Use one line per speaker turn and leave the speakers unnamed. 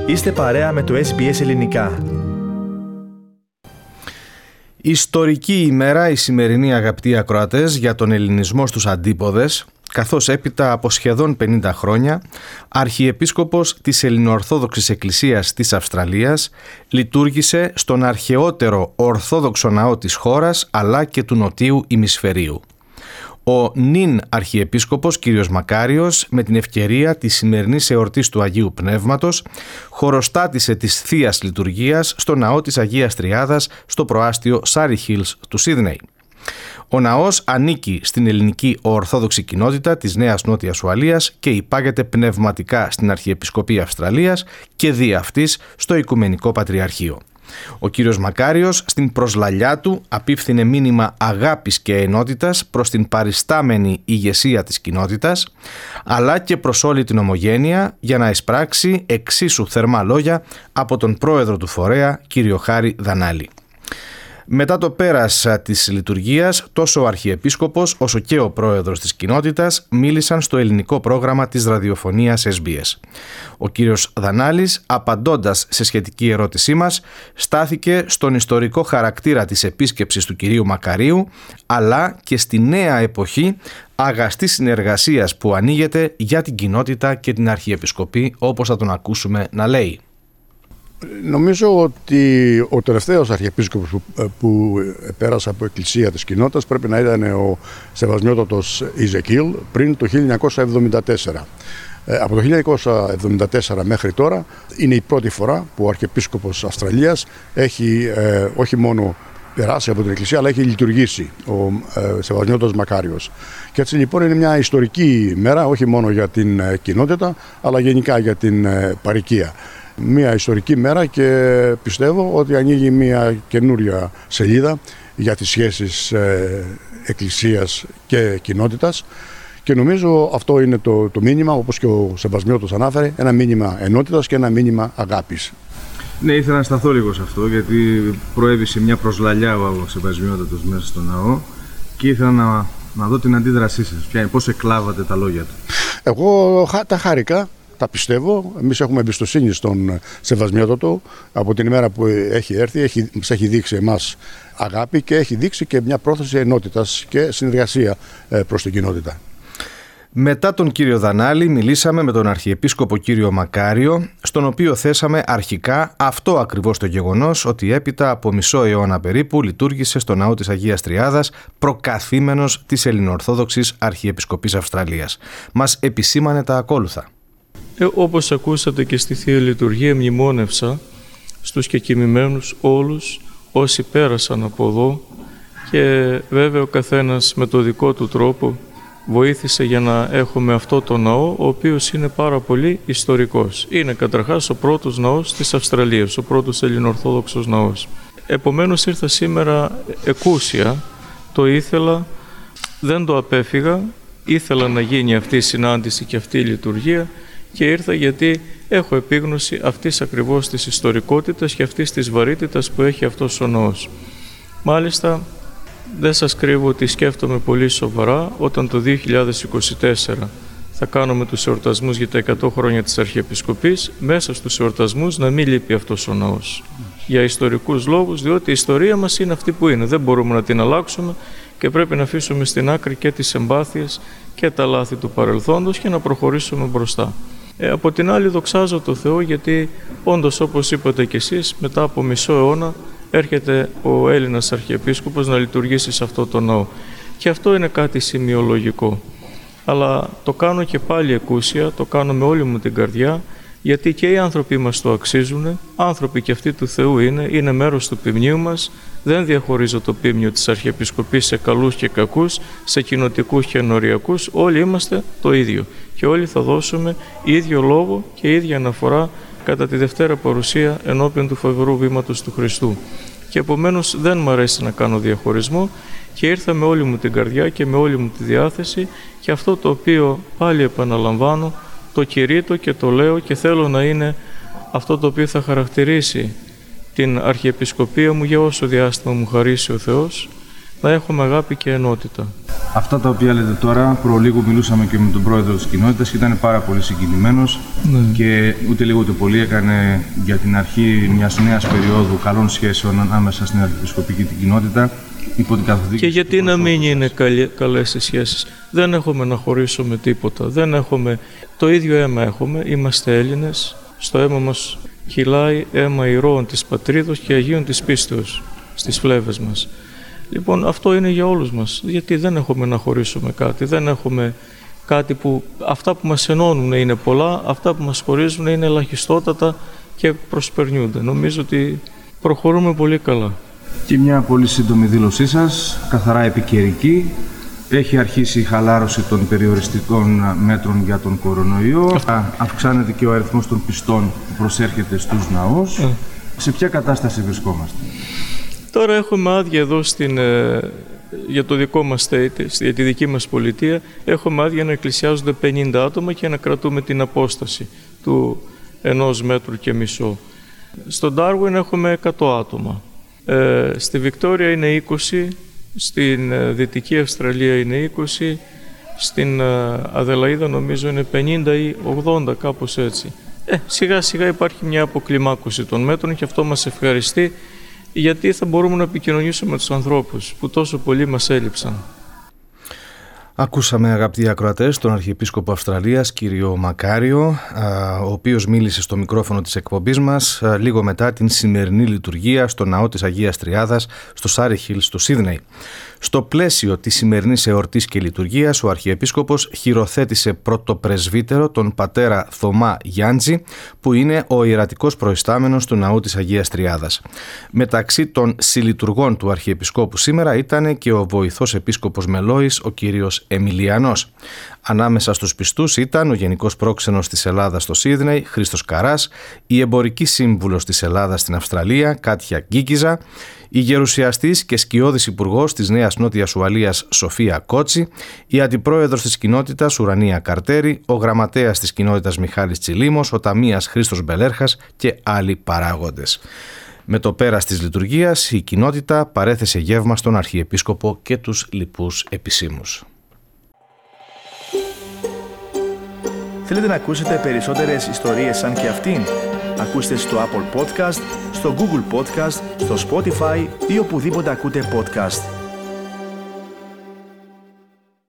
Είστε παρέα με το SBS Ελληνικά. Ιστορική ημέρα η σημερινή, αγαπητοί ακροατές, για τον ελληνισμό στους αντίποδες, καθώς έπειτα από σχεδόν 50 χρόνια, Αρχιεπίσκοπος της Ελληνοορθόδοξης Εκκλησίας της Αυστραλίας λειτουργήσε στον αρχαιότερο Ορθόδοξο ναό της χώρας αλλά και του Νοτίου ημισφαιρίου. Ο νυν Αρχιεπίσκοπος κ. Μακάριος, με την ευκαιρία της σημερινής εορτής του Αγίου Πνεύματος, χωροστάτησε της Θείας Λειτουργίας στο ναό της Αγίας Τριάδας στο προάστιο Surry Hills του Σίδνεϊ. Ο ναός ανήκει στην ελληνική ορθόδοξη κοινότητα της Νέας Νότιας Ουαλίας και υπάγεται πνευματικά στην Αρχιεπισκοπή Αυστραλίας και δι' αυτής στο Οικουμενικό Πατριαρχείο. Ο κύριος Μακάριος στην προσλαλιά του απίφθινε μήνυμα αγάπης και ενότητας προς την παριστάμενη ηγεσία της κοινότητας, αλλά και προς όλη την ομογένεια, για να εισπράξει εξίσου θερμά λόγια από τον πρόεδρο του φορέα, κύριο Χάρη Δανάλη. Μετά το πέρας της λειτουργίας, τόσο ο Αρχιεπίσκοπος όσο και ο πρόεδρος της κοινότητας μίλησαν στο ελληνικό πρόγραμμα της ραδιοφωνίας SBS. Ο κύριος Δανάλης, απαντώντας σε σχετική ερώτησή μας, στάθηκε στον ιστορικό χαρακτήρα της επίσκεψης του κυρίου Μακαρίου, αλλά και στη νέα εποχή αγαστής συνεργασίας που ανοίγεται για την κοινότητα και την Αρχιεπισκοπή, όπως θα τον ακούσουμε να λέει.
Νομίζω ότι ο τελευταίος Αρχιεπίσκοπος που πέρασε από εκκλησία της κοινότητας πρέπει να ήταν ο Σεβασμιότατος Ιζεκίλ πριν το 1974. Από το 1974 μέχρι τώρα είναι η πρώτη φορά που ο Αρχιεπίσκοπος Αυστραλίας έχει όχι μόνο περάσει από την εκκλησία, αλλά έχει λειτουργήσει ο Σεβασμιότατος Μακάριος. Και έτσι λοιπόν είναι μια ιστορική μέρα, όχι μόνο για την κοινότητα, αλλά γενικά για την παροικία. Μια ιστορική μέρα και πιστεύω ότι ανοίγει μια καινούρια σελίδα για τις σχέσεις εκκλησίας και κοινότητας, και νομίζω αυτό είναι το μήνυμα, όπως και ο Σεβασμιώτος ανάφερε, ένα μήνυμα ενότητας και ένα μήνυμα αγάπης.
Ναι, ήθελα να σταθώ λίγο σε αυτό, γιατί προέβησε μια προσλαλιά ο Σεβασμιώτατος μέσα στο ναό και ήθελα να δω την αντίδρασή σας, πώς εκλάβατε τα λόγια του.
Εγώ τα χάρηκα. Τα πιστεύω. Εμείς έχουμε εμπιστοσύνη στον Σεβασμιότατο. Από την ημέρα που έχει έρθει, μας έχει δείξει εμάς αγάπη και έχει δείξει και μια πρόθεση ενότητας και συνεργασία προς την κοινότητα.
Μετά τον κύριο Δανάλη μιλήσαμε με τον Αρχιεπίσκοπο κύριο Μακάριο, στον οποίο θέσαμε αρχικά αυτό ακριβώς το γεγονός, ότι έπειτα από μισό αιώνα περίπου λειτουργήσε στο ναό της Αγίας Τριάδας, προκαθήμενος της Ελληνοορθόδοξης Αρχιεπισκοπής Αυστραλίας. Μας επισήμανε τα ακόλουθα.
Όπως ακούσατε και στη Θεία Λειτουργία, μνημόνευσα στους κεκοιμημένους όλους όσοι πέρασαν από εδώ, και βέβαια ο καθένας με το δικό του τρόπο βοήθησε για να έχουμε αυτό το ναό, ο οποίος είναι πάρα πολύ ιστορικός. Είναι καταρχάς ο πρώτος ναός της Αυστραλίας, ο πρώτος ελληνοορθόδοξος ναός. Επομένως ήρθα σήμερα εκούσια, το ήθελα, δεν το απέφυγα, ήθελα να γίνει αυτή η συνάντηση και αυτή η λειτουργία, και ήρθα γιατί έχω επίγνωση αυτής ακριβώς της ιστορικότητας και αυτής της βαρύτητας που έχει αυτός ο ναός. Μάλιστα, δεν σας κρύβω ότι σκέφτομαι πολύ σοβαρά όταν το 2024 θα κάνουμε τους εορτασμούς για τα 100 χρόνια της Αρχιεπισκοπής, μέσα στους εορτασμούς να μην λείπει αυτός ο ναός. Για ιστορικούς λόγους, διότι η ιστορία μας είναι αυτή που είναι. Δεν μπορούμε να την αλλάξουμε και πρέπει να αφήσουμε στην άκρη και τις εμπάθειες και τα λάθη του παρελθόντος και να προχωρήσουμε μπροστά. Από την άλλη δοξάζω το Θεό, γιατί όντως, όπως είπατε κι εσείς, μετά από μισό αιώνα έρχεται ο Έλληνας Αρχιεπίσκοπος να λειτουργήσει σε αυτό το ναό. Και αυτό είναι κάτι σημειολογικό. Αλλά το κάνω και πάλι εκούσια, το κάνω με όλη μου την καρδιά, γιατί και οι άνθρωποι μας το αξίζουν, άνθρωποι και αυτοί του Θεού είναι μέρος του ποιμνίου μας. Δεν διαχωρίζω το ποίμνιο της Αρχιεπισκοπής σε καλούς και κακούς, σε κοινοτικούς και ενοριακούς, όλοι είμαστε το ίδιο και όλοι θα δώσουμε ίδιο λόγο και ίδια αναφορά κατά τη Δευτέρα Παρουσία ενώπιον του φοβερού βήματος του Χριστού. Και επομένως δεν μ' αρέσει να κάνω διαχωρισμό, και ήρθα με όλη μου την καρδιά και με όλη μου τη διάθεση, και αυτό το οποίο πάλι επαναλαμβάνω, το κηρύττω και το λέω, και θέλω να είναι αυτό το οποίο θα χαρακτηρίσει την Αρχιεπισκοπία μου για όσο διάστημα μου χαρίσει ο Θεός, να έχουμε αγάπη και ενότητα.
Αυτά τα οποία λέτε τώρα, προλίγου μιλούσαμε και με τον πρόεδρο της κοινότητας και ήταν πάρα πολύ συγκινημένος και ούτε λίγο ούτε πολύ έκανε για την αρχή μιας νέας περίοδου καλών σχέσεων ανάμεσα στην Αρχιεπισκοπική την κοινότητα υπό την καθοδήγηση.
Και γιατί να μην είναι καλές οι σχέσεις? Δεν έχουμε να χωρίσουμε τίποτα, δεν έχουμε το ίδιο αίμα έχουμε, είμαστε Έλληνες, στο αίμα μας κυλάει αίμα ηρώων της πατρίδος και Αγίων της πίστεως στις φλέβες μας. Λοιπόν, αυτό είναι για όλους μας, γιατί δεν έχουμε να χωρίσουμε κάτι, δεν έχουμε κάτι που αυτά που μας ενώνουν είναι πολλά, αυτά που μας χωρίζουν είναι ελαχιστότατα και προσπερνιούνται. Νομίζω ότι προχωρούμε πολύ καλά.
Και μια πολύ σύντομη δήλωσή σας, καθαρά επικαιρική. Έχει αρχίσει η χαλάρωση των περιοριστικών μέτρων για τον κορονοϊό. Αυξάνεται και ο αριθμός των πιστών που προσέρχεται στους ναούς. Σε ποια κατάσταση βρισκόμαστε?
Τώρα έχουμε άδεια εδώ για το δικό μας state, για τη δική μας πολιτεία. Έχουμε άδεια να εκκλησιάζονται 50 άτομα και να κρατούμε την απόσταση του 1,5 μέτρου. Στο Darwin έχουμε 100 άτομα. Στη Βικτόρια είναι 20, στην Δυτική Αυστραλία είναι 20, στην Αδελαΐδα νομίζω είναι 50 ή 80, κάπως έτσι. Σιγά σιγά υπάρχει μια αποκλιμάκωση των μέτρων και αυτό μας ευχαριστεί, γιατί θα μπορούμε να επικοινωνήσουμε με τους ανθρώπους που τόσο πολύ μας έλειψαν.
Ακούσαμε, αγαπητοί ακροατές, τον Αρχιεπίσκοπο Αυστραλίας, κύριο Μακάριο, ο οποίος μίλησε στο μικρόφωνο της εκπομπής μας λίγο μετά την σημερινή λειτουργία στο ναό της Αγίας Τριάδας στο Surrey Hills στο Σίδνεϊ. Στο πλαίσιο της σημερινής εορτής και λειτουργίας, ο Αρχιεπίσκοπος χειροθέτησε πρωτοπρεσβύτερο τον πατέρα Θωμά Γιάντζη, που είναι ο ιερατικός προϊστάμενος του ναού της Αγίας Τριάδας. Μεταξύ των συλλειτουργών του Αρχιεπισκόπου σήμερα ήταν και ο βοηθός επίσκοπος Μελόης, ο κύριος Εμιλιανός. Ανάμεσα στους πιστούς ήταν ο Γενικός Πρόξενος της Ελλάδας στο Σίδνεϊ, Χρήστος Καράς, η Εμπορική Σύμβουλος της Ελλάδας στην Αυστραλία, Κάτια Γκίκιζα, η Γερουσιαστής και σκιώδης υπουργός της Νέας Νότιας Ουαλίας Σοφία Κότσι, η Αντιπρόεδρος της Κοινότητας Ουρανία Καρτέρη, ο Γραμματέας της Κοινότητας Μιχάλης Τσιλίμος, ο Ταμείας Χρήστος Μπελέρχας και άλλοι παράγοντες. Με το πέρας της λειτουργίας, η κοινότητα παρέθεσε γεύμα στον Αρχιεπίσκοπο και τους λοιπούς επισήμους.
Θέλετε να ακούσετε περισσότερες ιστορίες σαν και αυτήν? Ακούστε στο Apple Podcast, στο Google Podcast, στο Spotify ή οπουδήποτε ακούτε podcast.